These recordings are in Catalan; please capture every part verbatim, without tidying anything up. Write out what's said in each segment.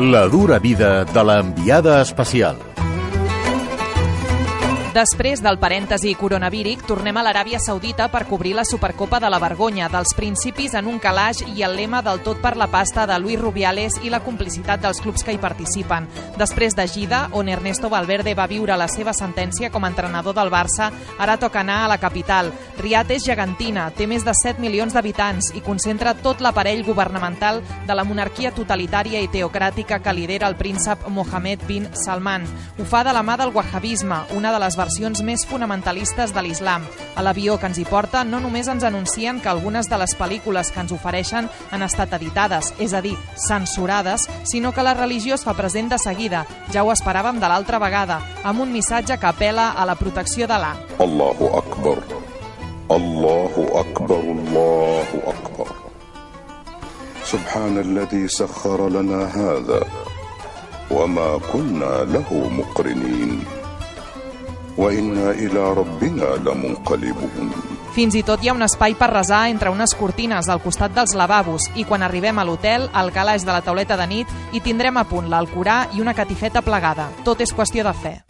La dura vida de l'enviada especial. Després del parèntesi coronavíric, tornem a l'Aràbia Saudita per cobrir la Supercopa de la Vergonya, dels principis en un calaix i el lema del tot per la pasta de Luis Rubiales i la complicitat dels clubs que hi participen. Després de Gida, on Ernesto Valverde va viure la seva sentència com a entrenador del Barça, ara toca anar a la capital. Riad és gegantina, té més de set milions d'habitants i concentra tot l'aparell governamental de la monarquia totalitària i teocràtica que lidera el príncep Mohammed bin Salman. Ho fa de la mà del wahhabisme, una de les versions més fonamentalistes de l'islam. A l'avió que ens hi porta no només ens anuncien que algunes de les pel·lícules que ens ofereixen han estat editades, és a dir, censurades, sinó que la religió es fa present de seguida. Ja ho esperàvem de l'altra vegada, amb un missatge que apel·la a la protecció d'Allah. Allahu Akbar, Allahu Akbar, Allahu Akbar. Subhana alladhi sakhkhara lana hadha, wa ma kunna lahu muqrinin. Fins i tot hi ha un espai per resar entre unes cortines al costat dels lavabos i quan arribem a l'hotel, al calaix de la tauleta de nit, hi tindrem a punt l'Alcorà i una catifeta plegada. Tot és qüestió de fe.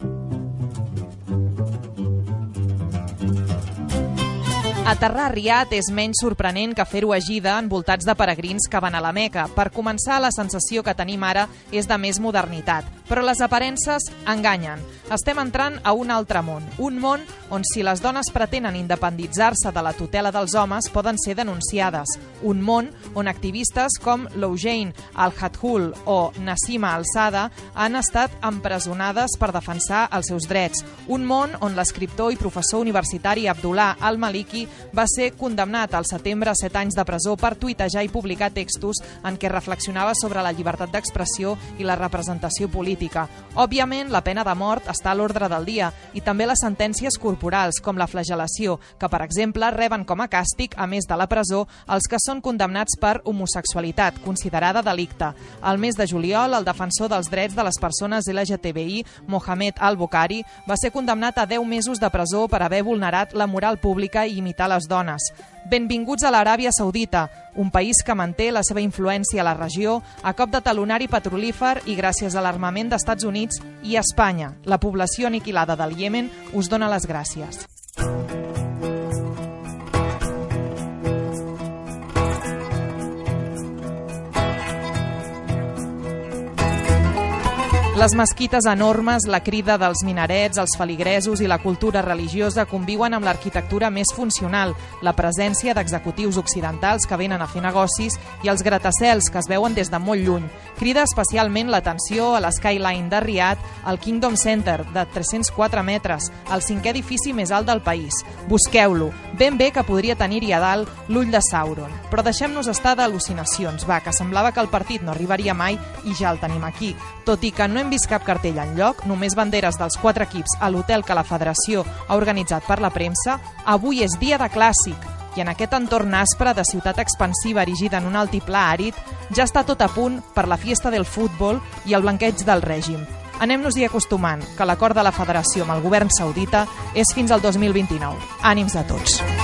Aterrar a Riad és menys sorprenent que fer-ho a Gida envoltats de peregrins que van a la Meca. Per començar, la sensació que tenim ara és de més modernitat. Però les aparences enganyen. Estem entrant a un altre món. Un món on si les dones pretenen independitzar-se de la tutela dels homes poden ser denunciades. Un món on activistes com Loujain Al-Hathul o Nassima Al-Sada han estat empresonades per defensar els seus drets. Un món on l'escriptor i professor universitari Abdullah Al-Maliki va ser condemnat al setembre a set anys de presó per tuitejar i publicar textos en què reflexionava sobre la llibertat d'expressió i la representació política. Òbviament, la pena de mort està a l'ordre del dia i també les sentències corporals, com la flagel·lació, que, per exemple, reben com a càstig, a més de la presó, els que són condemnats per homosexualitat, considerada delicte. Al mes de juliol, el defensor dels drets de les persones L G T B I, Mohamed Al-Bukhari, va ser condemnat a deu mesos de presó per haver vulnerat la moral pública i imitar les dones. Benvinguts a l'Aràbia Saudita, un país que manté la seva influència a la regió a cop de talonari petrolífer i gràcies a l'armament d'Estats Units i Espanya. La població aniquilada del Iemen us dona les gràcies. Les mesquites enormes, la crida dels minarets, els feligresos i la cultura religiosa conviuen amb l'arquitectura més funcional, la presència d'executius occidentals que venen a fer negocis i els gratacels que es veuen des de molt lluny. Crida especialment l'atenció a l'Skyline de Riad, al Kingdom Center, de tres-cents quatre metres, el cinquè edifici més alt del país. Busqueu-lo. Ben bé que podria tenir-hi a dalt l'ull de Sauron. Però deixem-nos estar d'al·lucinacions, va, que semblava que el partit no arribaria mai i ja el tenim aquí. Tot i que no hem vist cap cartell enlloc, només banderes dels quatre equips a l'hotel que la federació ha organitzat per la premsa, avui és dia de clàssic i en aquest entorn aspre de ciutat expansiva erigida en un altiplà àrid ja està tot a punt per la fiesta del futbol i el blanqueig del règim. Anem-nos-hi acostumant, que l'acord de la federació amb el govern saudita és fins al dos mil vint-i-nou. Ànims a tots.